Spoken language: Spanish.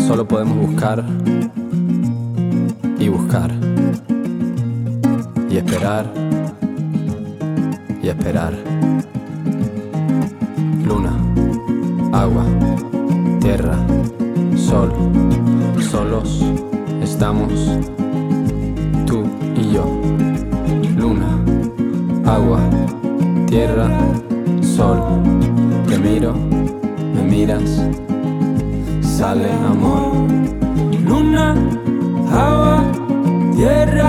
Solo podemos buscar y buscar y esperar y esperar. Luna, agua, tierra, sol. Solos estamos tú y yo. Luna, agua, tierra, sol. Te miro, me miras, sale amor. Luna, agua, tierra.